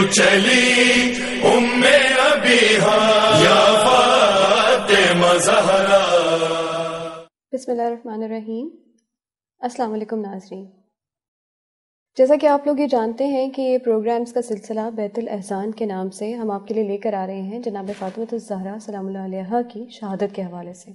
چلی ابیہا یا فاطمہ زہرا. بسم اللہ الرحمن الرحیم. السلام علیکم ناظرین. جیسا کہ آپ لوگ یہ جانتے ہیں کہ یہ پروگرامز کا سلسلہ بیت الاحسان کے نام سے ہم آپ کے لیے لے کر آ رہے ہیں جناب فاطمہ الزہرا سلام اللہ علیہا کی شہادت کے حوالے سے.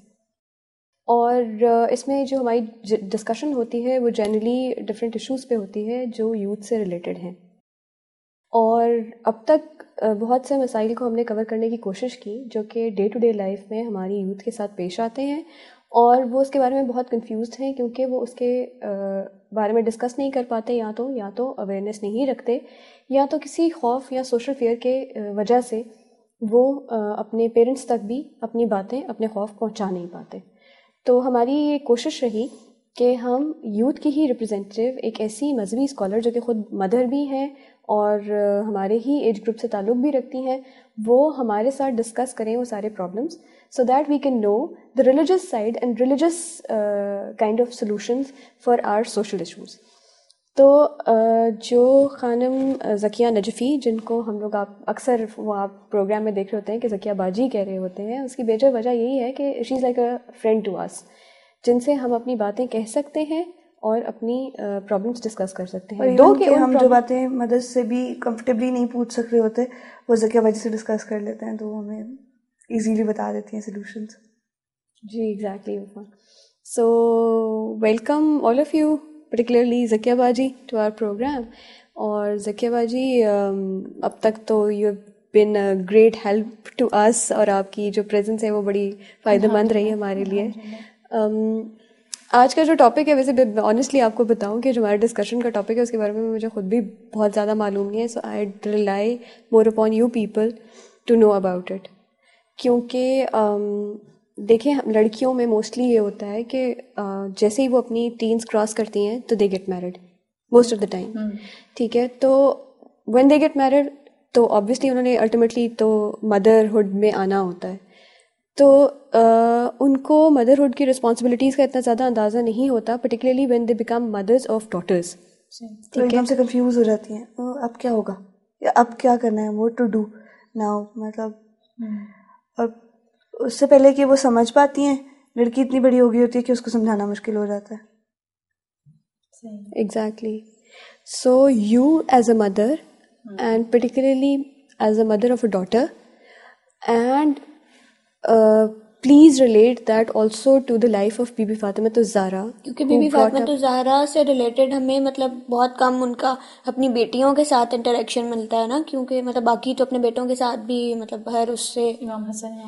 اور اس میں جو ہماری ڈسکشن ہوتی ہے وہ جنرلی ڈفرینٹ ایشوز پہ ہوتی ہے جو یوتھ سے ریلیٹڈ ہیں. اور اب تک بہت سے مسائل کو ہم نے کور کرنے کی کوشش کی جو کہ ڈے ٹو ڈے لائف میں ہماری یوتھ کے ساتھ پیش آتے ہیں، اور وہ اس کے بارے میں بہت کنفیوزڈ ہیں کیونکہ وہ اس کے بارے میں ڈسکس نہیں کر پاتے، یا تو اویئرنیس نہیں رکھتے، یا تو کسی خوف یا سوشل فیئر کے وجہ سے وہ اپنے پیرنٹس تک بھی اپنی باتیں، اپنے خوف پہنچا نہیں پاتے. تو ہماری یہ کوشش رہی کہ ہم یوتھ کی ہی ریپرزینٹیو ایک ایسی مذہبی اسکالر جو کہ خود مدر بھی ہیں اور ہمارے ہی ایج گروپ سے تعلق بھی رکھتی ہیں، وہ ہمارے ساتھ ڈسکس کریں وہ سارے problems, so that we can know the religious side and religious kind of solutions for our social issues. تو جو خانم ذکیہ نجفی، جن کو ہم لوگ اکثر وہ آپ پروگرام میں دیکھ رہے ہوتے ہیں کہ ذکیہ باجی کہہ رہے ہوتے ہیں، اس کی بیجا وجہ یہی ہے کہ she is like a friend to us, جن سے ہم اپنی باتیں کہہ سکتے ہیں اور اپنی پرابلمس ڈسکس کر سکتے ہیں. دو کہ ہم جو باتیں مدد سے بھی کمفرٹیبلی نہیں پوچھ سک رہے ہوتے وہ ذکیہ باجی سے ڈسکس کر لیتے ہیں، تو وہ ہمیں ایزیلی بتا دیتی ہیں سلوشنس. جی exactly. So welcome all of you, particularly Zakia باجی ٹو آور پروگرام. اور ذکیہ باجی اب تک تو you have been a great help to us, اور آپ کی جو پریزنس ہے وہ بڑی فائدہ مند رہی ہمارے لیے. آج کا جو ٹاپک ہے، ویسے آنیسٹلی آپ کو بتاؤں کہ جو ہمارے ڈسکشن کا ٹاپک ہے اس کے بارے میں مجھے خود بھی بہت زیادہ معلوم نہیں ہے. So I rely more upon you people to know about it. کیونکہ دیکھیں لڑکیوں میں موسٹلی یہ ہوتا ہے کہ جیسے ہی وہ اپنی ٹینز کراس کرتی ہیں تو they get married most of the time. ٹھیک ہے، تو وین دے گیٹ میرڈ تو آبویسلی انہوں نے الٹیمیٹلی تو مدرہڈ میں آنا ہوتا ہے. تو ان کو مدرہڈ کی رسپانسبلٹیز کا اتنا زیادہ اندازہ نہیں ہوتا، particularly when they become mothers of daughters. ایک دم سے کنفیوز ہو جاتی ہیں، اب کیا ہوگا، اب کیا کرنا ہے، واٹ ٹو ڈو ناؤ. مطلب اور اس سے پہلے کہ وہ سمجھ پاتی ہیں، لڑکی اتنی بڑی ہو گئی ہوتی ہے کہ اس کو سمجھانا مشکل ہو جاتا ہے. Exactly. So you as a mother and particularly as a mother of a daughter, and please relate that also to the life of Bibi Fatima Alzahra. کیونکہ بی بی فاطمہ الزہرا سے ریلیٹڈ ہمیں مطلب بہت کم ان کا اپنی بیٹیوں کے ساتھ انٹریکشن ملتا ہے نا، کیونکہ مطلب باقی تو اپنے بیٹوں کے ساتھ بھی مطلب ہر اس سے امام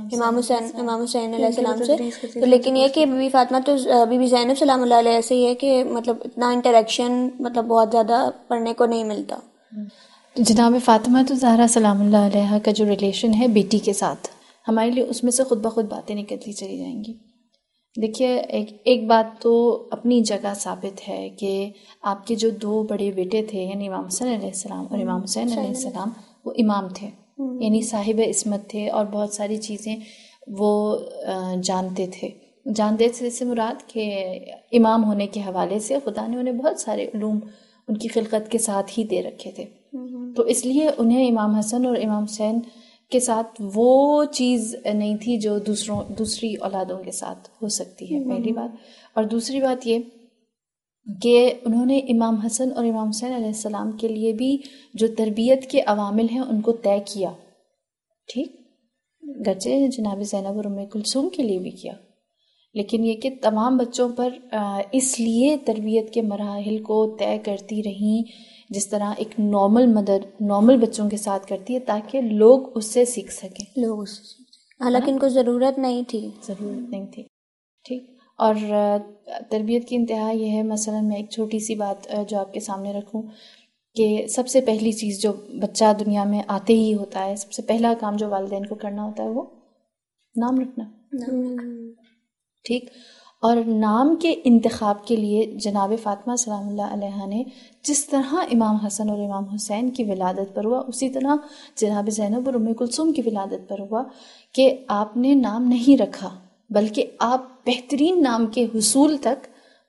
حسین علیہ السلام سے، تو لیکن یہ کہ بی بی فاطمہ تو بی بی زینب سلام اللہ علیہ سے یہ کہ مطلب اتنا انٹریکشن مطلب بہت زیادہ پڑھنے کو نہیں ملتا. جناب فاطمہ الزہرا سلام اللہ علیہ کا جو ریلیشن ہے بیٹی کے ساتھ، ہمارے لیے اس میں سے خود بخود باتیں نکلتی چلی جائیں گی. دیکھیے ایک بات تو اپنی جگہ ثابت ہے کہ آپ کے جو دو بڑے بیٹے تھے، یعنی امام حسن علیہ السلام اور امام حسین علیہ السلام، وہ امام تھے، یعنی صاحب عصمت تھے، اور بہت ساری چیزیں وہ جانتے تھے سے مراد کہ امام ہونے کے حوالے سے خدا نے انہیں بہت سارے علوم ان کی خلقت کے ساتھ ہی دے رکھے تھے. تو اس لیے انہیں امام حسن اور امام حسین کے ساتھ وہ چیز نہیں تھی جو دوسری اولادوں کے ساتھ ہو سکتی ہے، پہلی بات. اور دوسری بات یہ کہ انہوں نے امام حسن اور امام حسین علیہ السلام کے لیے بھی جو تربیت کے عوامل ہیں ان کو طے کیا، ٹھیک، گرچہ جناب زینب اور ام کلثوم کے لیے بھی کیا، لیکن یہ کہ تمام بچوں پر اس لیے تربیت کے مراحل کو طے کرتی رہیں جس طرح ایک نارمل مدر نارمل بچوں کے ساتھ کرتی ہے، تاکہ لوگ اس سے سیکھ سکیں. حالانکہ ان کو ضرورت نہیں تھی. ٹھیک. اور تربیت کی انتہا یہ ہے، مثلا میں ایک چھوٹی سی بات جو آپ کے سامنے رکھوں کہ سب سے پہلی چیز جو بچہ دنیا میں آتے ہی ہوتا ہے، سب سے پہلا کام جو والدین کو کرنا ہوتا ہے وہ نام رکھنا. ٹھیک. اور نام کے انتخاب کے لیے جناب فاطمہ سلام اللہ علیہ نے جس طرح امام حسن اور امام حسین کی ولادت پر ہوا، اسی طرح جناب زینب اور ام کلثوم کی ولادت پر ہوا کہ آپ نے نام نہیں رکھا، بلکہ آپ بہترین نام کے حصول تک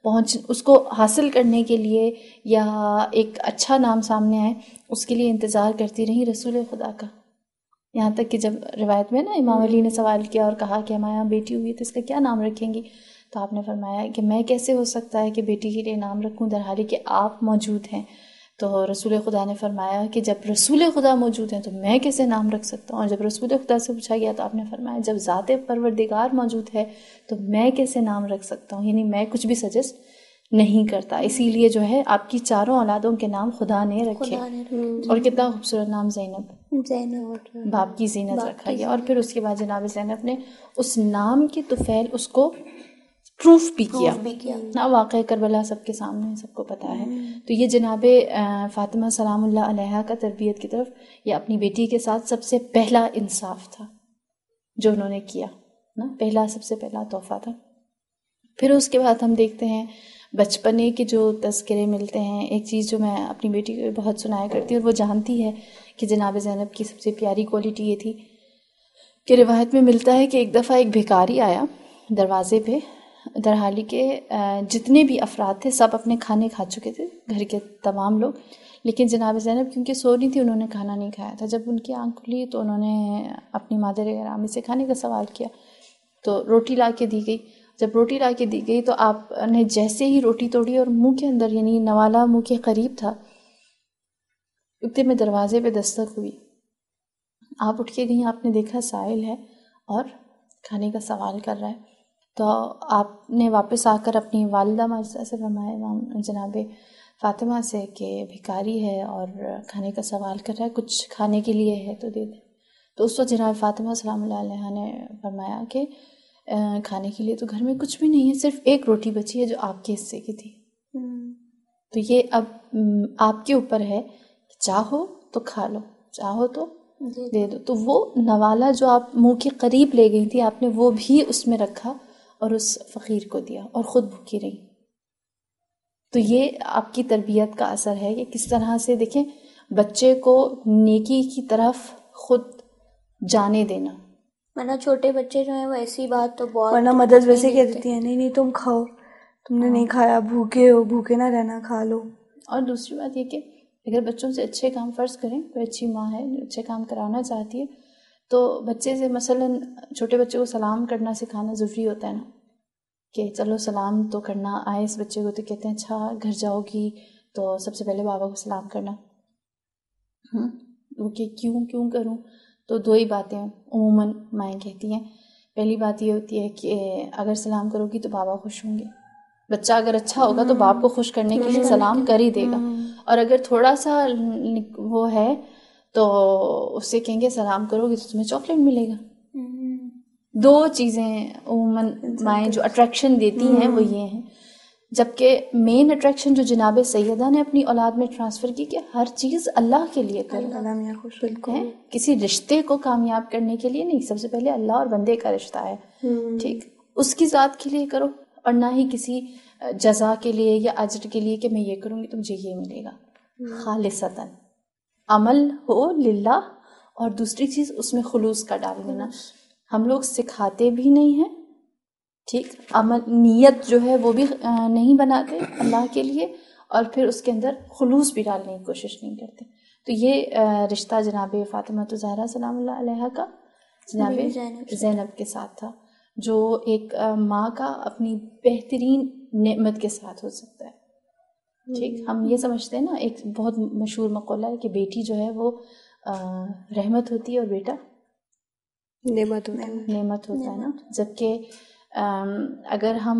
اس کو حاصل کرنے کے لیے یا ایک اچھا نام سامنے آئے اس کے لیے انتظار کرتی رہی رسول خدا کا. یہاں تک کہ جب روایت میں نا امام علی نے سوال کیا اور کہا کہ ہمارے یہاں بیٹی ہوئی تو اس کا کیا نام رکھیں گی, تو آپ نے فرمایا کہ میں کیسے ہو سکتا ہے کہ بیٹی کے لیے نام رکھوں در حالی کہ آپ موجود ہیں. تو رسول خدا نے فرمایا کہ جب رسول خدا موجود ہیں تو میں کیسے نام رکھ سکتا ہوں. اور جب رسول خدا سے پوچھا گیا تو آپ نے فرمایا جب ذات پروردگار موجود ہے تو میں کیسے نام رکھ سکتا ہوں, یعنی میں کچھ بھی سجیسٹ نہیں کرتا. اسی لیے جو ہے آپ کی چاروں اولادوں کے نام خدا نے رکھے. اور کتنا خوبصورت نام, زینب, باپ کی زینت رکھا گیا. اور پھر اس کے بعد جناب زینب نے اس نام کے طفیل اس کو پروف بھی کیا نا, واقعہ کربلا سب کے سامنے سب کو پتہ ہے. تو یہ جناب فاطمہ سلام اللہ علیہا کا تربیت کی طرف یہ اپنی بیٹی کے ساتھ سب سے پہلا انصاف تھا جو انہوں نے کیا نا, سب سے پہلا تحفہ تھا. پھر اس کے بعد ہم دیکھتے ہیں بچپنے کے جو تذکرے ملتے ہیں. ایک چیز جو میں اپنی بیٹی کو بہت سنایا کرتی ہوں اور وہ جانتی ہے کہ جناب زینب کی سب سے پیاری کوالٹی یہ تھی کہ روایت میں ملتا ہے کہ ایک دفعہ ایک بھکاری آیا دروازے پہ, در حالی کہ جتنے بھی افراد تھے سب اپنے کھانے کھا چکے تھے, گھر کے تمام لوگ, لیکن جناب زینب کیونکہ سو رہی تھی انہوں نے کھانا نہیں کھایا تھا. جب ان کی آنکھ کھلی تو انہوں نے اپنی مادر گرامی سے کھانے کا سوال کیا تو روٹی لا کے دی گئی. جب روٹی لا کے دی گئی تو آپ نے جیسے ہی روٹی توڑی اور منہ کے اندر, یعنی نوالا منہ کے قریب تھا, اتنے میں دروازے پہ دستک ہوئی. آپ اٹھ کے گئی, آپ نے دیکھا سائل ہے اور کھانے کا سوال کر رہا ہے. تو آپ نے واپس آ کر اپنی والدہ ماجدہ سے فرمایا جناب فاطمہ سے کہ بھکاری ہے اور کھانے کا سوال کر رہا ہے, کچھ کھانے کے لیے ہے تو دے دیں. تو اس وقت جناب فاطمہ سلام اللہ علیہا نے فرمایا کہ کھانے کے لیے تو گھر میں کچھ بھی نہیں ہے, صرف ایک روٹی بچی ہے جو آپ کے حصے کی تھی. تو یہ اب آپ کے اوپر ہے کہ چاہو تو کھا لو, چاہو تو دے دو. تو وہ نوالا جو آپ منہ کے قریب لے گئی تھی آپ نے وہ بھی اس میں رکھا اور اس فقیر کو دیا اور خود بھوکی رہی. تو یہ آپ کی تربیت کا اثر ہے کہ کس طرح سے دیکھیں بچے کو نیکی کی طرف خود جانے دینا. ورنہ چھوٹے بچے جو ہیں وہ ایسی بات تو بہت, ورنہ مدرس ویسے کہہ دیتی ہیں نہیں تم کھاؤ, تم نے نہیں کھایا, بھوکے ہو, بھوکے نہ رہنا, کھا لو. اور دوسری بات یہ کہ اگر بچوں سے اچھے کام فرض کریں, کوئی اچھی ماں ہے جو اچھے کام کرانا چاہتی ہے تو بچے سے مثلاً چھوٹے بچے کو سلام کرنا سکھانا ضروری ہوتا ہے نا, کہ چلو سلام تو کرنا آئے اس بچے کو. تو کہتے ہیں اچھا گھر جاؤ گی تو سب سے پہلے بابا کو سلام کرنا. وہ کہ کیوں کروں؟ تو دو ہی باتیں عموماً مائیں کہتی ہیں. پہلی بات یہ ہوتی ہے کہ اگر سلام کرو گی تو بابا خوش ہوں گے. بچہ اگر اچھا ہوگا تو باپ کو خوش کرنے کے لیے سلام کر ہی دے گا, اور اگر تھوڑا سا وہ ہے تو اس سے کہیں گے سلام کرو گی تو تمہیں چاکلیٹ ملے گا. دو چیزیں عموماً مائیں جو اٹریکشن دیتی ہیں وہ یہ ہیں. جبکہ مین اٹریکشن جو جناب سیدہ نے اپنی اولاد میں ٹرانسفر کی کہ ہر چیز اللہ کے لیے کرو, کسی رشتے کو کامیاب کرنے کے لیے نہیں, سب سے پہلے اللہ اور بندے کا رشتہ ہے, ٹھیک, اس کی ذات کے لیے کرو, اور نہ ہی کسی جزا کے لیے یا اجر کے لیے کہ میں یہ کروں گی تو مجھے یہ ملے گا. خالصتاً عمل ہو للہ, اور دوسری چیز اس میں خلوص کا ڈال دینا. ہم لوگ سکھاتے بھی نہیں ہیں, ٹھیک, عمل نیت جو ہے وہ بھی نہیں بناتے اللہ کے لیے, اور پھر اس کے اندر خلوص بھی ڈالنے کی کوشش نہیں کرتے. تو یہ رشتہ جناب فاطمہ زہرا سلام اللہ علیہا کا جناب زینب کے ساتھ تھا, جو ایک ماں کا اپنی بہترین نعمت کے ساتھ ہو سکتا ہے. ٹھیک, ہم یہ سمجھتے ہیں نا, ایک بہت مشہور مقولہ ہے کہ بیٹی جو ہے وہ رحمت ہوتی ہے اور بیٹا نعمت ہوتا ہے نا. جبکہ اگر ہم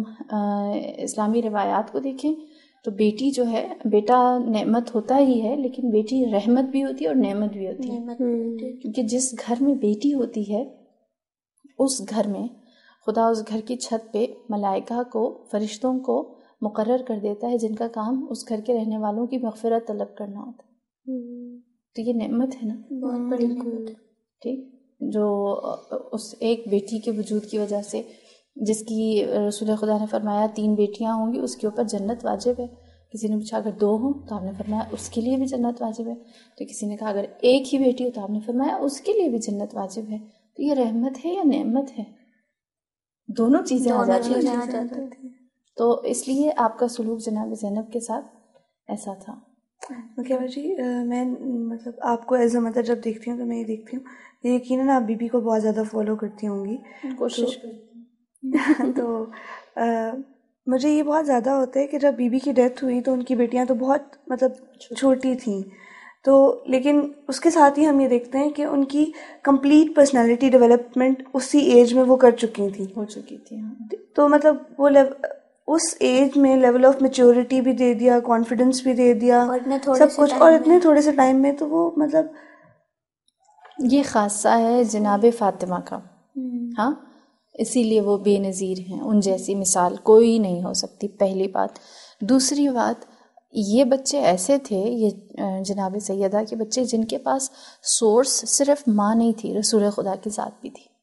اسلامی روایات کو دیکھیں تو بیٹی جو ہے, بیٹا نعمت ہوتا ہی ہے لیکن بیٹی رحمت بھی ہوتی ہے اور نعمت بھی ہوتی ہے. کیونکہ جس گھر میں بیٹی ہوتی ہے اس گھر میں خدا اس گھر کی چھت پہ ملائکہ کو, فرشتوں کو مقرر کر دیتا ہے جن کا کام اس گھر کے رہنے والوں کی مغفرت طلب کرنا ہوتا ہے. تو یہ نعمت ہے نا, بہت بڑی نعمت ہے. ٹھیک, جو اس ایک بیٹی کے وجود کی وجہ سے, جس کی رسول خدا نے فرمایا 3 بیٹیاں ہوں گی اس کے اوپر جنت واجب ہے. کسی نے پوچھا اگر 2 ہوں تو آپ نے فرمایا اس کے لیے بھی جنت واجب ہے. تو کسی نے کہا اگر ایک ہی بیٹی ہو تو آپ نے فرمایا اس کے لیے بھی جنت واجب ہے. تو یہ رحمت ہے یا نعمت ہے؟ دونوں چیزیں آ جاتی ہیں. تو اس لیے آپ کا سلوک جناب زینب کے ساتھ ایسا تھا. مکیبہ جی میں مطلب آپ کو ایز اے مدر جب دیکھتی ہوں تو میں یہ دیکھتی ہوں کہ یقیناً آپ بی بی کو بہت زیادہ فالو کرتی ہوں گی. کوشش کرتی تو مجھے یہ بہت زیادہ ہوتا ہے کہ جب بی بی کی ڈیتھ ہوئی تو ان کی بیٹیاں تو بہت مطلب چھوٹی تھیں، تو لیکن اس کے ساتھ ہی ہم یہ دیکھتے ہیں کہ ان کی کمپلیٹ پرسنالٹی ڈیولپمنٹ اسی ایج میں وہ کر چکی تھیں. تو مطلب وہ اس ایج میں لیول آف میچورٹی بھی دے دیا، کانفیڈنس بھی دے دیا، سب کچھ، اور اتنے تھوڑے سے ٹائم میں. تو وہ مطلب یہ خاصہ ہے جناب فاطمہ کا. ہاں، اسی لیے وہ بے نظیر ہیں، ان جیسی مثال کوئی نہیں ہو سکتی، پہلی بات. دوسری بات، یہ بچے ایسے تھے، یہ جناب سیدہ کے بچے، جن کے پاس سورس صرف ماں نہیں تھی، رسول خدا کی ذات بھی تھی،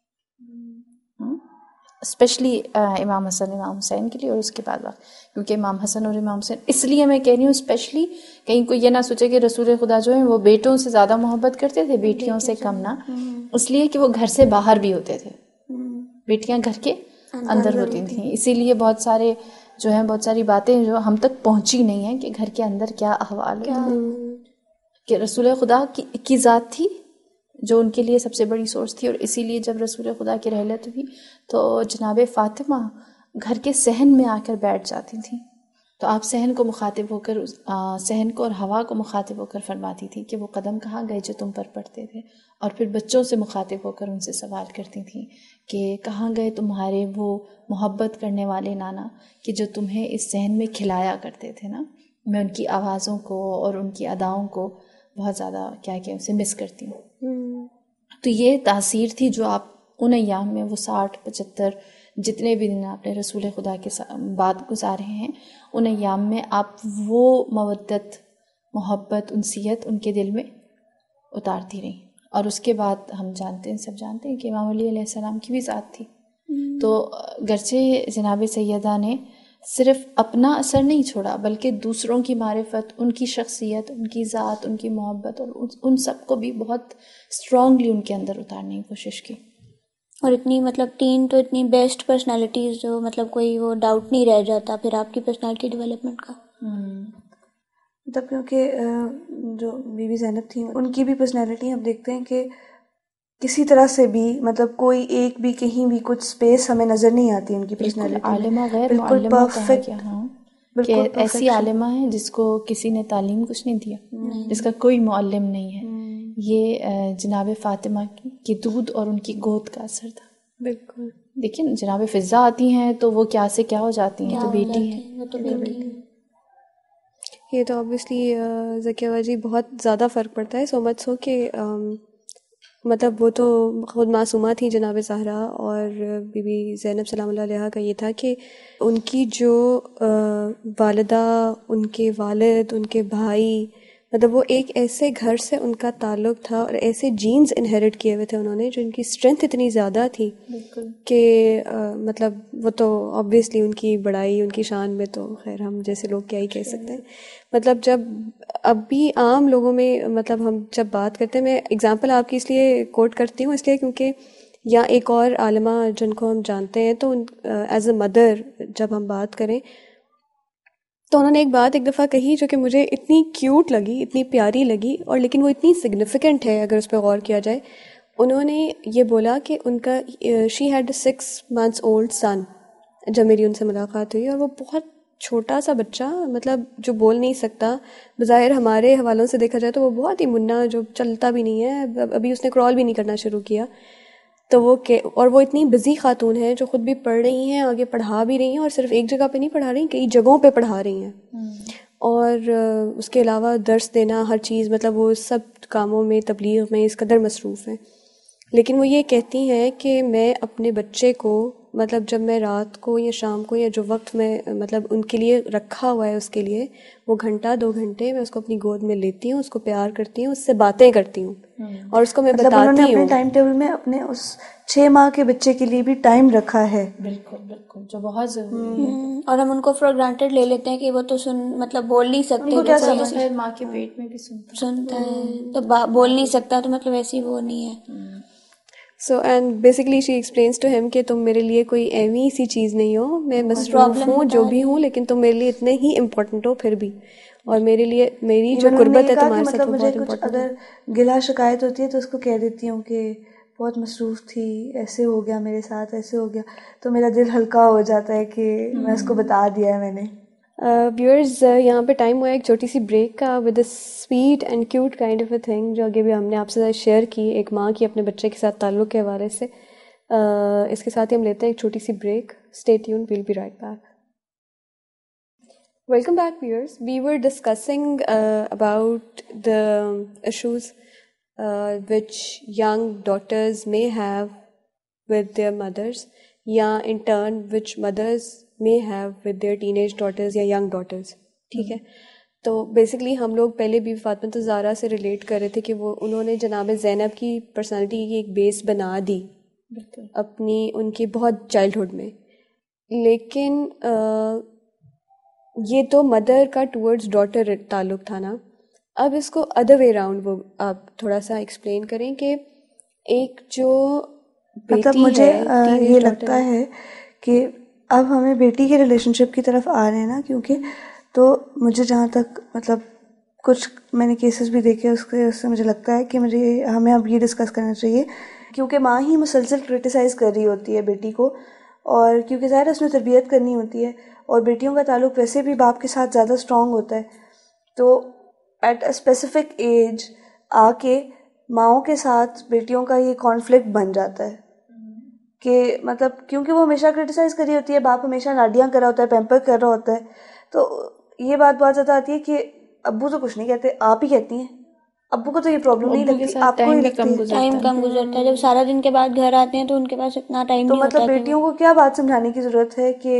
اسپیشلی امام حسن امام حسین کے لیے. اور اس کے بعد کیونکہ امام حسن اور امام حسین، اس لیے میں کہہ رہی ہوں اسپیشلی، کہیں کوئی یہ نہ سوچے کہ رسول خدا جو ہیں وہ بیٹوں سے زیادہ محبت کرتے تھے، بیٹیوں سے کم نہ، اس لیے کہ وہ گھر سے باہر بھی ہوتے تھے، بیٹیاں گھر کے اندر ہوتی تھیں. اسی لیے بہت سارے جو ہیں، بہت ساری باتیں جو ہم تک پہنچی نہیں ہیں کہ گھر کے اندر کیا احوال ہے، کہ رسول خدا کی ذات تھی جو ان کے لیے سب سے بڑی سورس تھی. اور اسی لیے جب رسول خدا کی رحلت ہوئی تو جناب فاطمہ گھر کے صحن میں آ کر بیٹھ جاتی تھیں. تو آپ صحن کو مخاطب ہو کر، صحن کو اور ہوا کو مخاطب ہو کر فرماتی تھی کہ وہ قدم کہاں گئے جو تم پر پڑتے تھے. اور پھر بچوں سے مخاطب ہو کر ان سے سوال کرتی تھیں کہ کہاں گئے تمہارے وہ محبت کرنے والے نانا کہ جو تمہیں اس صحن میں کھلایا کرتے تھے نا. میں ان کی آوازوں کو اور ان کی اداؤں کو بہت زیادہ کیا اسے مس کرتی ہوں. تو یہ تاثیر تھی جو آپ ان ایام میں، وہ 60-75 جتنے بھی دن آپ نے رسول خدا کے بعد گزارے ہیں، ان ایام میں آپ وہ مودت، محبت، انسیت ان کے دل میں اتارتی رہیں. اور اس کے بعد ہم جانتے ہیں، سب جانتے ہیں کہ امام علی علیہ السلام کی بھی ذات تھی. تو گرچہ جناب سیدہ نے صرف اپنا اثر نہیں چھوڑا بلکہ دوسروں کی معرفت، ان کی شخصیت، ان کی ذات، ان کی محبت، اور ان سب کو بھی بہت اسٹرانگلی ان کے اندر اتارنے کی کوشش کی. اور اتنی مطلب تین تو اتنی بیسٹ پرسنالٹیز جو مطلب کوئی وہ ڈاؤٹ نہیں رہ جاتا پھر آپ کی پرسنالٹی ڈیولپمنٹ کا. مطلب کیونکہ جو بی بی زینب تھیں ان کی بھی پرسنالٹی ہم دیکھتے ہیں کہ کسی طرح سے بھی مطلب کوئی ایک بھی کہیں بھی کچھ اسپیس ہمیں نظر نہیں آتی ان کی پرسنالٹی میں. عالمہ غیر معلمہ کہا گیا. ہاں، کہ ایسی عالمہ ہے جس کو کسی نے تعلیم کچھ نہیں دیا، جس کا کوئی معلم نہیں ہے. یہ جناب فاطمہ کی دودھ اور ان کی گود کا اثر تھا. بالکل. لیکن جناب فضا آتی ہیں تو وہ کیا سے کیا ہو جاتی ہیں، تو بیٹی ہے. یہ تو آبویسلی ذکیہ باجی بہت زیادہ فرق پڑتا ہے، سو مچ سو کہ مطلب وہ تو خود معصومہ تھیں جناب زہرا، اور بی بی زینب سلام اللہ علیہا کا یہ تھا کہ ان کی جو والدہ، ان کے والد، ان کے بھائی، مطلب وہ ایک ایسے گھر سے ان کا تعلق تھا اور ایسے جینز انہیرٹ کیے ہوئے تھے انہوں نے، جو ان کی اسٹرینتھ اتنی زیادہ تھی کہ مطلب وہ تو آبویسلی ان کی بڑائی، ان کی شان میں تو خیر ہم جیسے لوگ کیا ہی کہہ سکتے ہیں. مطلب جب اب بھی عام لوگوں میں مطلب ہم جب بات کرتے ہیں، میں اگزامپل آپ کی اس لیے کوٹ کرتی ہوں، اس لیے کیونکہ یا ایک اور عالمہ جن کو ہم جانتے ہیں تو ایز اے مدر جب ہم بات کریں تو انہوں نے ایک بات ایک دفعہ کہی جو کہ مجھے اتنی کیوٹ لگی، اتنی پیاری لگی، اور لیکن وہ اتنی سگنیفیکنٹ ہے اگر اس پہ غور کیا جائے. انہوں نے یہ بولا کہ ان کا she had 6 months old son جب میری ان سے ملاقات ہوئی، اور وہ بہت چھوٹا سا بچہ، مطلب جو بول نہیں سکتا، بظاہر ہمارے حوالوں سے دیکھا جائے تو وہ بہت ہی منا، جو چلتا بھی نہیں ہے، ابھی اس نے کرال بھی نہیں کرنا شروع کیا. تو وہ اور وہ اتنی بزی خاتون ہیں جو خود بھی پڑھ رہی ہیں، آگے پڑھا بھی رہی ہیں، اور صرف ایک جگہ پہ نہیں پڑھا رہی، کئی جگہوں پہ پڑھا رہی ہیں. اور اس کے علاوہ درس دینا، ہر چیز، مطلب وہ سب کاموں میں، تبلیغ میں اس قدر مصروف ہیں. لیکن وہ یہ کہتی ہیں کہ میں اپنے بچے کو، مطلب جب میں رات کو یا شام کو یا جو وقت میں مطلب ان کے لیے رکھا ہوا ہے اس کے لیے، وہ 1-2 گھنٹے میں اس کو اپنی گود میں لیتی ہوں، اس کو پیار کرتی ہوں، اس سے باتیں کرتی ہوں، اور اس کو میں بتاتی ہوں. انہوں نے اپنے ٹائم ٹیبل میں اپنے اس 6 ماہ کے بچے کے لیے بھی ٹائم رکھا ہے. بالکل بالکل، جو بہت ضروری ہے. اور ہم ان کو فار گرانٹیڈ لے لیتے ہیں کہ وہ تو مطلب بول نہیں سکتے، ان کو کیا ماں کے پیٹ میں بھی سنتا ہے تو بول نہیں سکتا، تو مطلب ایسی وہ نہیں ہے. So and basically she explains to him کہ تم میرے لیے کوئی ایوی سی چیز نہیں ہو, میں مصروف ہوں جو بھی ہوں, لیکن تم میرے لیے اتنے ہی امپورٹنٹ ہو پھر بھی, اور میرے لیے میری جو قربت ہے تمہارے ساتھ وہ بہت امپورٹنٹ ہے. اگر گلا شکایت ہوتی ہے تو اس کو کہہ دیتی ہوں کہ بہت مصروف تھی, ایسے ہو گیا میرے ساتھ, ایسے ہو گیا, تو میرا دل ہلکا ہو جاتا ہے کہ میں اس کو بتا دیا ہے میں نے. ویورز یہاں پہ ٹائم ہوا ایک چھوٹی سی بریک کا, with a sweet and cute kind of a thing جو آگے بھی ہم نے آپ سے شیئر کی, ایک ماں کی اپنے بچے کے ساتھ تعلق کے حوالے سے. اس کے ساتھ ہی ہم لیتے ہیں ایک چھوٹی سی break. Stay tune, we'll be right back. Welcome back viewers. We were discussing about the issues which young daughters may have with their mothers, یا in turn which mothers may have with their teenage daughters یا young daughters. ٹھیک ہے, تو basically ہم لوگ پہلے بھی فاطمہ الزہرا سے ریلیٹ کر رہے تھے کہ وہ انہوں نے جناب زینب کی پرسنالٹی کی ایک بیس بنا دی اپنی ان کی بہت چائلڈہڈ میں, لیکن یہ تو مدر کا ٹورڈز ڈاٹر تعلق تھا نا. اب اس کو ادر وے راؤنڈ وہ آپ تھوڑا سا ایکسپلین کریں کہ ایک جو مطلب مجھے یہ لگتا ہے کہ اب ہمیں بیٹی کے ریلیشن شپ کی طرف آ رہے ہیں نا, کیونکہ تو مجھے جہاں تک مطلب کچھ میں نے کیسز بھی دیکھے اس سے مجھے لگتا ہے کہ ہمیں اب یہ ڈسکس کرنا چاہیے, کیونکہ ماں ہی مسلسل کرٹیسائز کر رہی ہوتی ہے بیٹی کو, اور کیونکہ ظاہر اس نے تربیت کرنی ہوتی ہے, اور بیٹیوں کا تعلق ویسے بھی باپ کے ساتھ زیادہ اسٹرانگ ہوتا ہے, تو ایٹ اے اسپیسیفک ایج آ کے ماؤں کے ساتھ بیٹیوں کا یہ کانفلکٹ بن جاتا ہے کہ مطلب کیونکہ وہ ہمیشہ کرٹیسائز کر رہی ہوتی ہے, باپ ہمیشہ ناڈیاں کر رہا ہوتا ہے, پیمپر کر رہا ہوتا ہے, تو یہ بات بہت زیادہ آتی ہے کہ ابو تو کچھ نہیں کہتے, آپ ہی کہتی ہیں. ابو کو تو یہ پرابلم نہیں لگتی, آپ کو ہی لگتی ہے. ٹائم کم گزرتا ہے, جب سارا دن کے بعد گھر آتے ہیں تو ان کے پاس اتنا ٹائم نہیں ہوتا. تو مطلب بیٹیوں کو کیا بات سمجھانے کی ضرورت ہے کہ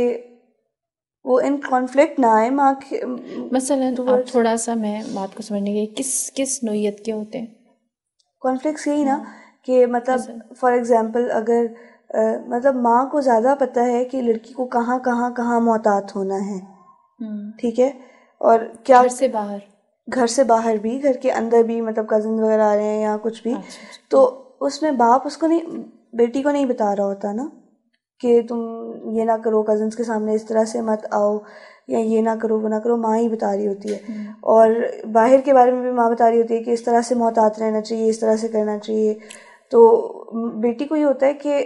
وہ ان کانفلکٹ نہ آئے ماں کے. مثلاً تھوڑا سا میں بات کو سمجھنے کے کس نوعیت کے ہوتے ہیں کانفلکٹس, یہی نا کہ مطلب فار ایگزامپل اگر مطلب ماں کو زیادہ پتہ ہے کہ لڑکی کو کہاں محتاط ہونا ہے, ٹھیک ہے, اور کیا گھر سے باہر بھی, گھر کے اندر بھی, مطلب کزن وغیرہ آ رہے ہیں یا کچھ بھی, تو اس میں باپ اس کو نہیں, بیٹی کو نہیں بتا رہا ہوتا نا کہ تم یہ نہ کرو, کزنس کے سامنے اس طرح سے مت آؤ, یا یہ نہ کرو وہ نہ کرو, ماں ہی بتا رہی ہوتی ہے. اور باہر کے بارے میں بھی ماں بتا رہی ہوتی ہے کہ اس طرح سے محتاط رہنا چاہیے, اس طرح سے کرنا چاہیے. تو بیٹی کو یہ ہوتا ہے کہ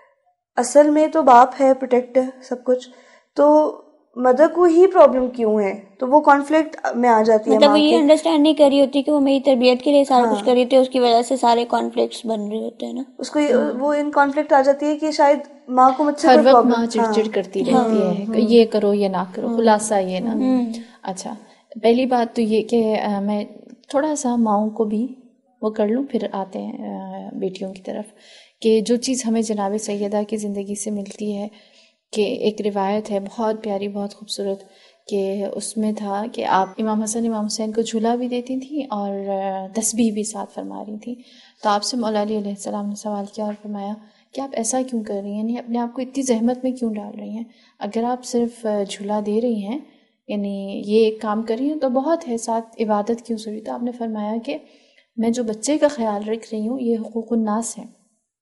اصل میں تو باپ ہے پروٹیکٹ سب کچھ, تو مدر کو ہی پرابلم کیوں ہے, تو وہ کانفلکٹ میں آ جاتی ہے. مطلب وہ یہ انڈرسٹینڈ نہیں کر رہی ہوتی کہ وہ میری تربیت کے لیے سارا کچھ کر رہی تھی, اس کی وجہ سے سارے کانفلکٹس بن رہے ہوتے ہیں نا. اس کو وہ ان کانفلکٹ آ جاتی ہے کہ شاید ماں کو مجھ سے ہر وقت ماں چڑچڑ کرتی رہتی ہے, یہ کرو یہ نہ کرو, خلاصہ یہ نہ. اچھا, پہلی بات تو یہ کہ میں تھوڑا سا ماؤں کو بھی وہ کر لوں, پھر آتے ہیں بیٹیوں کی طرف, کہ جو چیز ہمیں جناب سیدہ کی زندگی سے ملتی ہے, کہ ایک روایت ہے بہت پیاری بہت خوبصورت, کہ اس میں تھا کہ آپ امام حسن امام حسین کو جھولا بھی دیتی تھیں اور تسبیح بھی ساتھ فرما رہی تھیں. تو آپ سے مولا علی علیہ السلام نے سوال کیا اور فرمایا کہ آپ ایسا کیوں کر رہی ہیں, یعنی اپنے آپ کو اتنی زحمت میں کیوں ڈال رہی ہیں, اگر آپ صرف جھولا دے رہی ہیں یعنی یہ ایک کام کر رہی ہیں تو بہت ہے, ساتھ عبادت کیوں ضروری. تو آپ نے فرمایا کہ میں جو بچے کا خیال رکھ رہی ہوں یہ حقوق الناس ہیں,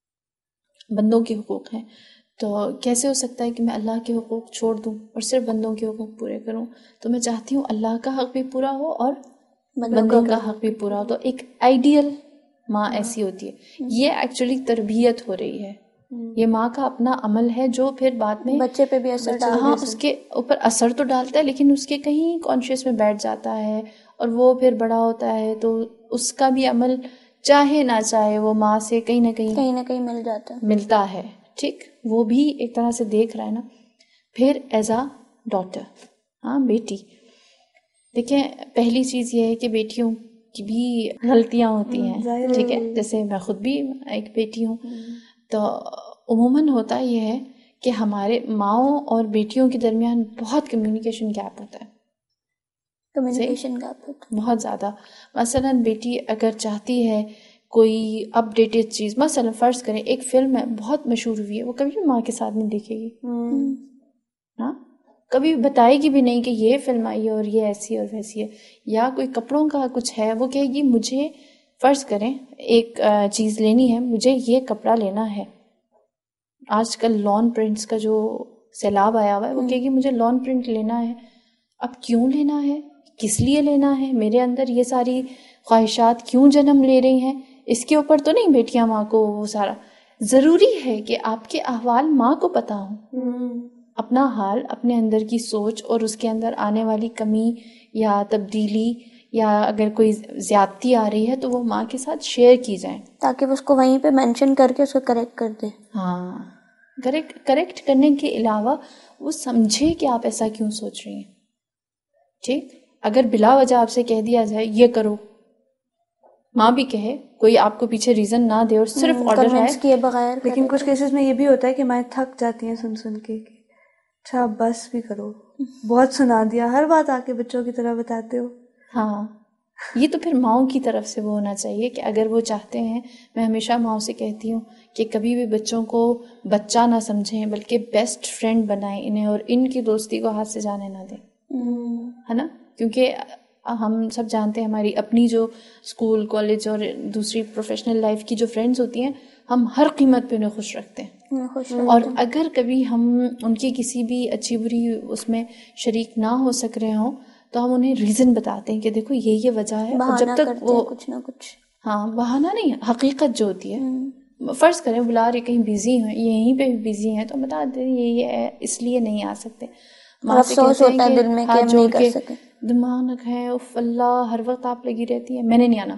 بندوں کے حقوق ہیں, تو کیسے ہو سکتا ہے کہ میں اللہ کے حقوق چھوڑ دوں اور صرف بندوں کے حقوق پورے کروں. تو میں چاہتی ہوں اللہ کا حق بھی پورا ہو اور بندوں کا حق بھی پورا ہو. تو ایک آئیڈیل ماں ایسی ہوتی ہے. یہ ایکچولی تربیت ہو رہی ہے, یہ ماں کا اپنا عمل ہے جو پھر بعد میں بچے پہ بھی اثر ڈالتا ہے. ہاں, اس کے اوپر اثر تو ڈالتا ہے لیکن اس کے کہیں کانشیس میں بیٹھ جاتا ہے, اور وہ پھر بڑا ہوتا ہے تو اس کا بھی عمل چاہے نہ چاہے وہ ماں سے کہیں نہ کہیں مل جاتا ہے, ملتا ہے. ٹھیک, وہ بھی ایک طرح سے دیکھ رہا ہے نا. پھر ایز اے ڈاٹر, ہاں بیٹی, دیکھیں پہلی چیز یہ ہے کہ بیٹیوں کی بھی غلطیاں ہوتی ہیں, ٹھیک ہے, جیسے میں خود بھی ایک بیٹی ہوں. تو عموماً ہوتا یہ ہے کہ ہمارے ماؤں اور بیٹیوں کے درمیان بہت کمیونیکیشن گیپ ہوتا ہے, بہت زیادہ. مثلاً بیٹی اگر چاہتی ہے کوئی اپ ڈیٹڈ چیز, مثلا فرض کریں ایک فلم ہے بہت مشہور ہوئی ہے, وہ کبھی بھی ماں کے ساتھ نہیں دیکھے گی, ہاں, کبھی بتائے گی بھی نہیں کہ یہ فلم آئی ہے اور یہ ایسی اور ویسی ہے. یا کوئی کپڑوں کا کچھ ہے, وہ کہے گی مجھے فرض کریں ایک چیز لینی ہے، مجھے یہ کپڑا لینا ہے. آج کل لان پرنٹس کا جو سیلاب آیا ہوا ہے، وہ کہے گی مجھے لان پرنٹ لینا ہے. اب کیوں لینا ہے، کس لیے لینا ہے، میرے اندر یہ ساری خواہشات کیوں جنم لے رہی ہیں؟ اس کے اوپر تو نہیں بیٹیاں ماں کو وہ سارا. ضروری ہے کہ آپ کے احوال ماں کو پتہ ہوں، اپنا حال، اپنے اندر کی سوچ اور اس کے اندر آنے والی کمی یا تبدیلی یا اگر کوئی زیادتی آ رہی ہے تو وہ ماں کے ساتھ شیئر کی جائیں، تاکہ وہ اس کو وہیں پہ مینشن کر کے اس کو کریکٹ کر دے. ہاں، کریکٹ کرنے کے علاوہ وہ سمجھے کہ آپ ایسا کیوں سوچ رہی ہیں. ٹھیک، اگر بلا وجہ آپ سے کہہ دیا جائے یہ کرو، ماں بھی کہے، کوئی آپ کو پیچھے ریزن نہ دے اور صرف آرڈر ہے کیے بغیر. لیکن کچھ کیسز میں یہ بھی ہوتا ہے کہ مائیں تھک جاتی ہیں سن کے کہ اچھا بس بھی کرو، بہت سنا دیا، ہر بات آ کے بچوں کی طرح بتاتے ہو. ہاں، یہ تو پھر ماؤں کی طرف سے وہ ہونا چاہیے کہ اگر وہ چاہتے ہیں، میں ہمیشہ ماؤں سے کہتی ہوں کہ کبھی بھی بچوں کو بچہ نہ سمجھیں بلکہ بیسٹ فرینڈ بنائیں انہیں، اور ان کی دوستی کو ہاتھ سے جانے نہ دیں، ہے نا. کیونکہ ہم سب جانتے ہیں ہماری اپنی جو اسکول کالج اور دوسری پروفیشنل لائف کی جو فرینڈز ہوتی ہیں، ہم ہر قیمت پہ انہیں خوش رکھتے ہیں، اور اگر کبھی ہم ان کی کسی بھی اچھی بری اس میں شریک نہ ہو سک رہے ہوں تو ہم انہیں ریزن بتاتے ہیں کہ دیکھو یہ وجہ ہے. اور جب تک وہ کچھ نہ کچھ، ہاں بہانہ نہیں، حقیقت جو ہوتی ہے، فرض کریں بلا رہے کہیں بزی ہیں، یہیں پہ بزی ہیں، تو بتا دیں یہ ہے اس لیے نہیں آ سکتے. ماں سے کہتے ہیں کہ ہاتھ جوڑ کے دماغ نہ کھائیں، اف اللہ ہر وقت آپ لگی رہتی ہے، میں نے نہیں آنا.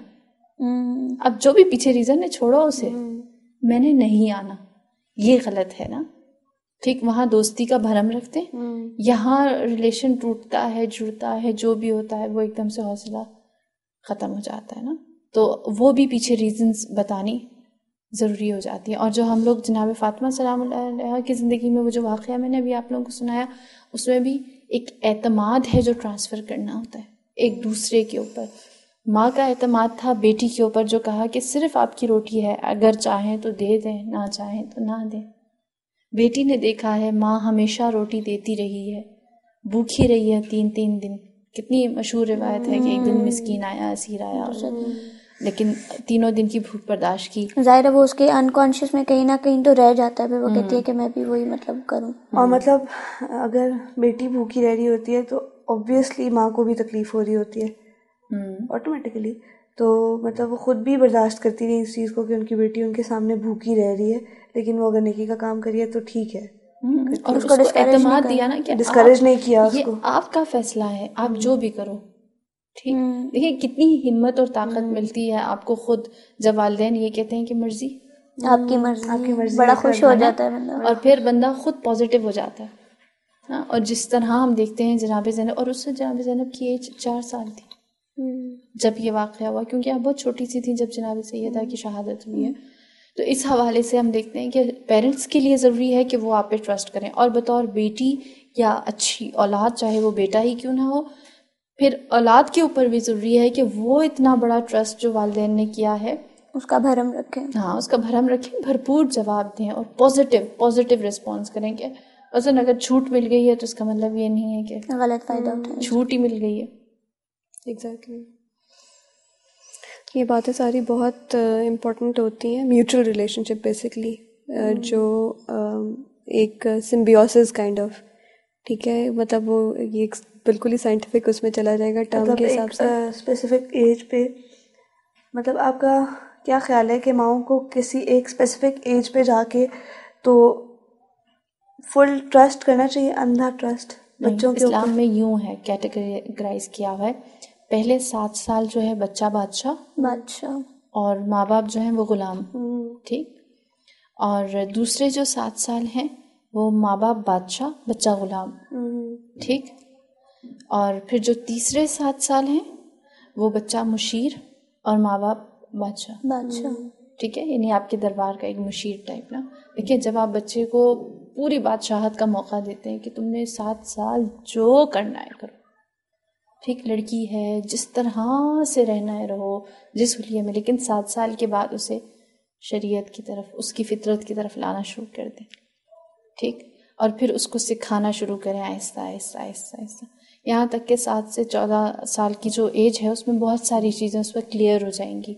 اب جو بھی پیچھے ریزن ہے چھوڑو اسے، میں نے نہیں آنا، یہ غلط ہے نا. ٹھیک، وہاں دوستی کا بھرم رکھتے ہیں، یہاں ریلیشن ٹوٹتا ہے، جڑتا ہے، جو بھی ہوتا ہے وہ ایک دم سے حوصلہ ختم ہو جاتا ہے نا. تو وہ بھی پیچھے ریزنز بتانی ضروری ہو جاتی ہیں. اور جو ہم لوگ جناب فاطمہ سلام اللہ علیہا کی زندگی میں وہ جو واقعہ میں نے ابھی آپ لوگوں کو سنایا، اس میں بھی ایک اعتماد ہے جو ٹرانسفر کرنا ہوتا ہے ایک دوسرے کے اوپر. ماں کا اعتماد تھا بیٹی کے اوپر، جو کہا کہ صرف آپ کی روٹی ہے، اگر چاہیں تو دے دیں، نہ چاہیں تو نہ دیں. بیٹی نے دیکھا ہے ماں ہمیشہ روٹی دیتی رہی ہے، بھوکھی رہی ہے 3 دن. کتنی مشہور روایت ہے کہ ایک دن مسکین آیا، اسیر آیا، لیکن 3 دن کی بھوک برداشت کی. ظاہر ہے وہ اس کے انکانشیس میں کہیں نہ کہیں تو رہ جاتا ہے، پھر وہ کہتی ہے کہ میں بھی وہی مطلب کروں. اور مطلب اگر بیٹی بھوکی رہ رہی ہوتی ہے تو obviously ماں کو بھی تکلیف ہو رہی ہوتی ہے آٹومیٹیکلی. تو مطلب وہ خود بھی برداشت کرتی رہی اس چیز کو کہ ان کی بیٹی ان کے سامنے بھوکی رہ رہی ہے، لیکن وہ اگر نیکی کا کام کریے تو ٹھیک ہے. اور اس کو اعتماد دیا نا کہ ڈسکریج نہیں کیا اس یہ کو، آپ کا فیصلہ ہے، آپ جو بھی کرو. ٹھیک، دیکھیں کتنی ہمت اور طاقت ملتی ہے آپ کو خود جب والدین یہ کہتے ہیں کہ مرضی آپ کی مرضی، بڑا خوش ہو جاتا ہے بندہ، اور پھر بندہ خود پازیٹیو ہو جاتا ہے. اور جس طرح ہم دیکھتے ہیں جناب زینب، اور اس سے جناب زینب کی ایج 4 سال تھی جب یہ واقعہ ہوا، کیونکہ آپ بہت چھوٹی سی تھی جب جناب سیدہ کی شہادت ہوئی ہے. تو اس حوالے سے ہم دیکھتے ہیں کہ پیرنٹس کے لیے ضروری ہے کہ وہ آپ پہ ٹرسٹ کریں، اور بطور بیٹی یا اچھی اولاد چاہے وہ بیٹا ہی کیوں نہ ہو، پھر اولاد کے اوپر بھی ضروری ہے کہ وہ اتنا بڑا ٹرسٹ جو والدین نے کیا ہے اس کا بھرم رکھیں. ہاں، اس کا بھرم رکھیں، بھرپور جواب دیں اور پازیٹیو رسپانس کریں. کہ مثلاً اگر چھوٹ مل گئی ہے تو اس کا مطلب یہ نہیں ہے کہ غلط فائدہ اٹھائیں، چھوٹ ہی مل گئی ہے. ایگزیکٹلی، یہ باتیں ساری بہت امپورٹنٹ ہوتی ہیں. میوچل ریلیشن شپ بیسکلی جو ایک سمبیوسس کائنڈ آف، ٹھیک ہے، مطلب وہ یہ بالکل ہی سائنٹیفک اس میں چلا جائے گا ٹرم کے حساب سے. اسپیسیفک ایج پہ مطلب آپ کا کیا خیال ہے کہ ماؤں کو کسی ایک اسپیسیفک ایج پہ جا کے تو فل ٹرسٹ کرنا چاہیے، اندھا ٹرسٹ بچوں کے اوپر؟ اسلام میں یوں ہے کیٹیگرائز کیا ہوا ہے، پہلے 7 سال جو ہے بچہ بادشاہ اور ماں باپ جو ہیں وہ غلام. ٹھیک، اور دوسرے جو 7 سال ہیں وہ ماں باپ بادشاہ، بچہ غلام. ٹھیک، اور پھر جو تیسرے 7 سال ہیں وہ بچہ مشیر اور ماں باپ بادشاہ. ٹھیک ہے، یعنی آپ کے دربار کا ایک مشیر ٹائپ نا. دیکھیے جب آپ بچے کو پوری بادشاہت کا موقع دیتے ہیں کہ تم نے 7 سال جو کرنا ہے کرو، ٹھیک، لڑکی ہے جس طرح سے رہنا ہے رہو، جس حلیے میں، لیکن 7 سال کے بعد اسے شریعت کی طرف، اس کی فطرت کی طرف لانا شروع کر دیں. ٹھیک، اور پھر اس کو سکھانا شروع کریں آہستہ آہستہ آہستہ آہستہ، یہاں تک کہ 7 سے 14 سال کی جو ایج ہے اس میں بہت ساری چیزیں اس پر کلیئر ہو جائیں گی.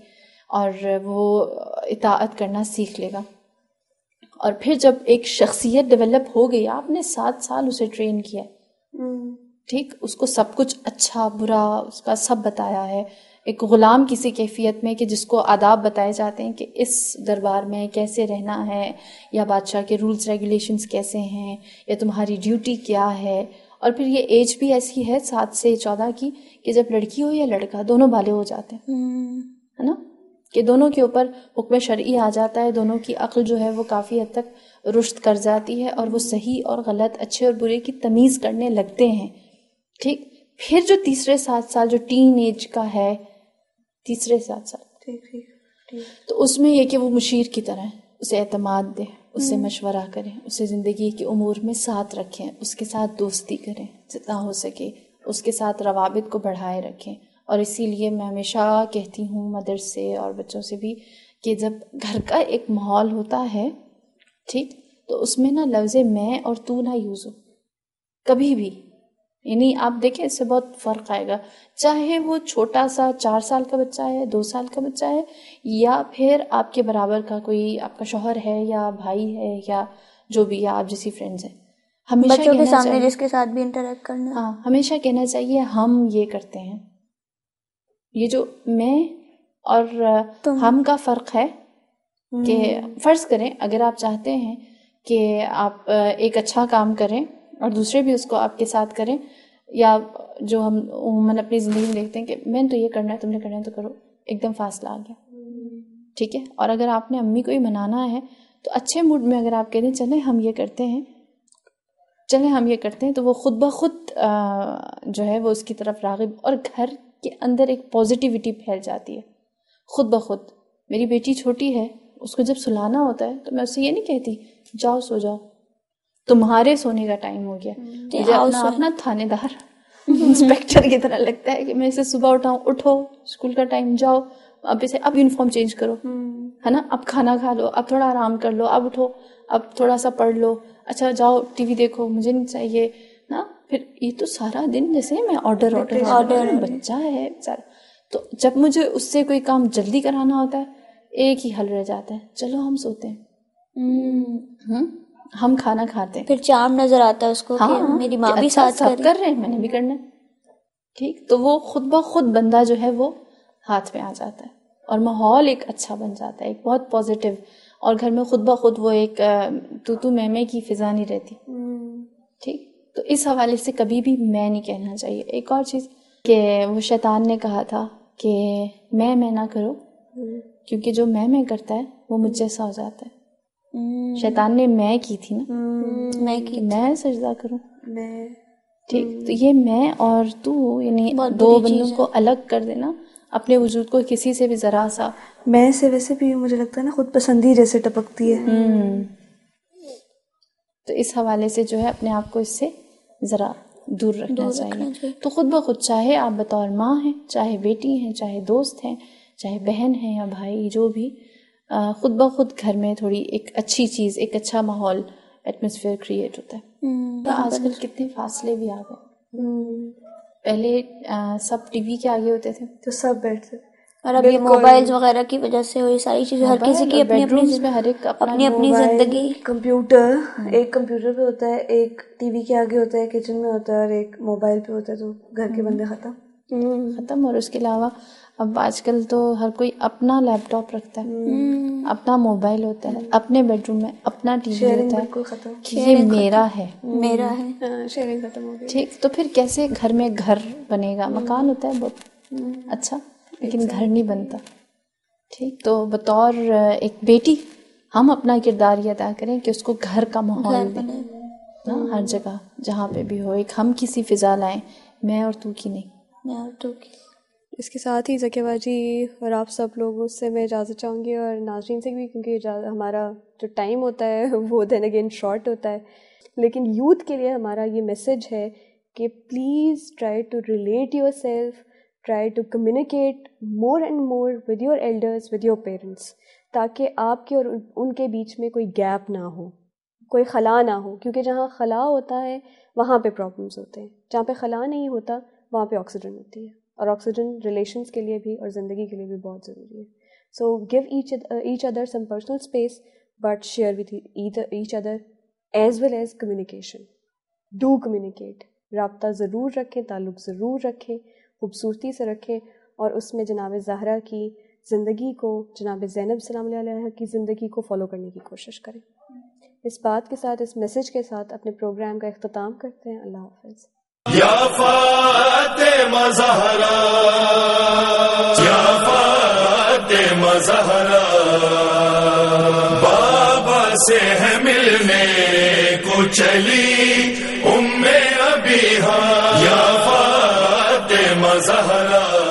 اور وہ اطاعت کرنا سیکھ لے گا. اور پھر جب ایک شخصیت ڈیولپ ہو گئی, آپ نے 7 سال اسے ٹرین کیا, ٹھیک, اس کو سب کچھ اچھا برا اس کا سب بتایا ہے, ایک غلام کسی کیفیت میں کہ جس کو آداب بتائے جاتے ہیں کہ اس دربار میں کیسے رہنا ہے, یا بادشاہ کے رولز ریگولیشنز کیسے ہیں, یا تمہاری ڈیوٹی کیا ہے. اور پھر یہ ایج بھی ایسی ہے 7 سے 14 کی کہ جب لڑکی ہو یا لڑکا دونوں بالغ ہو جاتے ہیں, ہے نا, کہ دونوں کے اوپر حکم شرعی آ جاتا ہے, دونوں کی عقل جو ہے وہ کافی حد تک رشد کر جاتی ہے, اور وہ صحیح اور غلط, اچھے اور برے کی تمیز کرنے لگتے ہیں. ٹھیک, پھر جو تیسرے 7 سال جو ٹین ایج کا ہے, تیسرے 7 سال, تو اس میں یہ کہ وہ مشیر کی طرح ہے, اسے اعتماد دے, اس سے مشورہ کریں, اسے زندگی کے امور میں ساتھ رکھیں, اس کے ساتھ دوستی کریں جتنا ہو سکے, اس کے ساتھ روابط کو بڑھائے رکھیں. اور اسی لیے میں ہمیشہ کہتی ہوں مدرسے اور بچوں سے بھی کہ جب گھر کا ایک ماحول ہوتا ہے, ٹھیک, تو اس میں نا لفظ میں اور تو نہ یوز ہو کبھی بھی. یعنی آپ دیکھیں اس سے بہت فرق آئے گا, چاہے وہ چھوٹا سا 4 سال کا بچہ ہے, 2 سال کا بچہ ہے, یا پھر آپ کے برابر کا کوئی آپ کا شوہر ہے یا بھائی ہے یا جو بھی, یا آپ جیسی فرینڈز ہیں. ہمیشہ بچوں کے سامنے چاہیے, جس کے ساتھ بھی انٹریکٹ کرنا, ہاں, ہمیشہ کہنا چاہیے ہم یہ کرتے ہیں. یہ جو میں اور ہم کا فرق ہے کہ فرض کریں اگر آپ چاہتے ہیں کہ آپ ایک اچھا کام کریں اور دوسرے بھی اس کو آپ کے ساتھ کریں, یا جو ہم عموماً اپنی زندگی میں دیکھتے ہیں کہ میں نے تو یہ کرنا ہے, تم نے کرنا ہے تو کرو, ایک دم فاصلہ آ گیا, ٹھیک ہے. اور اگر آپ نے امی کو ہی منانا ہے تو اچھے موڈ میں اگر آپ کہتے ہیں چلیں ہم یہ کرتے ہیں, چلیں ہم یہ کرتے ہیں, تو وہ خود بخود جو ہے وہ اس کی طرف راغب, اور گھر کے اندر ایک پازیٹیوٹی پھیل جاتی ہے خود بخود. میری بیٹی چھوٹی ہے, اس کو جب سلانا ہوتا ہے تو میں اسے یہ نہیں کہتی جاؤ سو جاؤ, تمہارے سونے کا ٹائم ہو گیا. مجھے اپنا تھانے دار انسپیکٹر کی طرح لگتا ہے کہ میں اسے صبح اٹھاؤں, اٹھو اسکول کا ٹائم, جاؤ اب اسے, اب یونیفارم چینج کرو, ہے نا, اب کھانا کھا لو, اب تھوڑا آرام کر لو, اب اٹھو, اب تھوڑا سا پڑھ لو, اچھا جاؤ ٹی وی دیکھو, مجھے نہیں چاہیے نا. پھر یہ تو سارا دن جیسے میں آرڈر بچہ ہے سارا. تو جب مجھے اس سے کوئی کام جلدی کرانا ہوتا ہے ایک ہی حل رہ جاتا ہے, چلو ہم سوتے ہیں, ہم کھانا کھاتے ہیں. پھر چارم نظر آتا ہے اس کو کہ میری ماں بھی ساتھ کر رہے ہیں, میں نے بھی کرنا ہے, ٹھیک. تو وہ خود بخود بندہ جو ہے وہ ہاتھ میں آ جاتا ہے, اور ماحول ایک اچھا بن جاتا ہے, ایک بہت پازیٹیو, اور گھر میں خود بخود وہ ایک تو میں کی فضا نہیں رہتی, ٹھیک. تو اس حوالے سے کبھی بھی میں نہیں کہنا چاہیے. ایک اور چیز کہ وہ شیطان نے کہا تھا کہ میں نہ کرو, کیونکہ جو میں کرتا ہے وہ مجھ جیسا ہو جاتا ہے. شیطان نے میں کی تھی نا, میں سجدہ کروں, ٹھیک. تو یہ میں اور تو یعنی دو بندوں کو الگ کر دینا, اپنے وجود کو کسی سے بھی ذرا سا, میں سے ویسے بھی مجھے لگتا ہے نا خود پسندی جیسے ٹپکتی ہے. تو اس حوالے سے جو ہے اپنے آپ کو اس سے ذرا دور رکھنا چاہیے. تو خود بخود چاہے آپ بطور ماں ہیں, چاہے بیٹی ہیں, چاہے دوست ہیں, چاہے بہن ہیں یا بھائی, جو بھی, خود بخود گھر میں تھوڑی ایک اچھی چیز, ایک اچھا ماحول, ایٹماسفیئر کریٹ ہوتا ہے. تو آج کل کتنے فاصلے بھی آ گئے. پہلے سب ٹی وی کے آگے ہوتے تھے تو سب بیٹھتے, اور اب یہ موبائلز وغیرہ کی وجہ سے یہ ساری چیزیں, ہر کسی کی اپنی اپنی زندگی. کمپیوٹر, ایک کمپیوٹر پہ ہوتا ہے, ایک ٹی وی کے آگے ہوتا ہے کچن میں ہوتا ہے, اور ایک موبائل پہ ہوتا ہے, تو گھر کے بندے ختم. اور اس کے علاوہ اب آج کل تو ہر کوئی اپنا لیپ ٹاپ رکھتا ہے, اپنا موبائل ہوتا ہے, اپنے بیڈ روم میں اپنا ٹی وی ہوتا ہے کہ یہ میرا ہے, شیئرنگ ختم ہو گئی, ٹھیک. تو پھر کیسے گھر میں گھر بنے گا؟ مکان ہوتا ہے بہت اچھا, لیکن گھر نہیں بنتا, ٹھیک. تو بطور ایک بیٹی ہم اپنا کردار یہ ادا کریں کہ اس کو گھر کا ماحول دیں, ہر جگہ جہاں پہ بھی ہو, ایک ہم کسی فضا لائیں, میں اور تو کی نہیں, میں اور تو کی. اس کے ساتھ ہی ذکیہ باجی اور آپ سب لوگوں سے میں اجازت چاہوں گی, اور ناظرین سے بھی, کیونکہ ہمارا جو ٹائم ہوتا ہے وہ دین اگین شارٹ ہوتا ہے. لیکن یوتھ کے لیے ہمارا یہ میسج ہے کہ please try to relate yourself, try to communicate more and more with your elders, with your parents, تاکہ آپ کے اور ان کے بیچ میں کوئی گیپ نہ ہو, کوئی خلا نہ ہو. کیونکہ جہاں خلا ہوتا ہے وہاں پہ پرابلمس ہوتے ہیں, جہاں پہ خلا نہیں ہوتا وہاں پہ آکسیجن ہوتی ہے, اور آکسیجن ریلیشنس کے لیے بھی اور زندگی کے لیے بھی بہت ضروری ہے. So give each other some personal space, but share with each other, as well as communication. Do communicate. رابطہ ضرور رکھیں, تعلق ضرور رکھیں, خوبصورتی سے رکھیں, اور اس میں جناب زہرا کی زندگی کو, جناب زینب سلام اللہ علیہ کی زندگی کو فالو کرنے کی کوشش کریں. اس بات کے ساتھ, اس میسج کے ساتھ اپنے پروگرام کا اختتام کرتے ہیں. اللہ حافظ. یا فاطمہ زہرا, یا فاطمہ زہرا, بابا سے ہے ملنے کو چلی ام ابیہا, یا فاطمہ زہرا.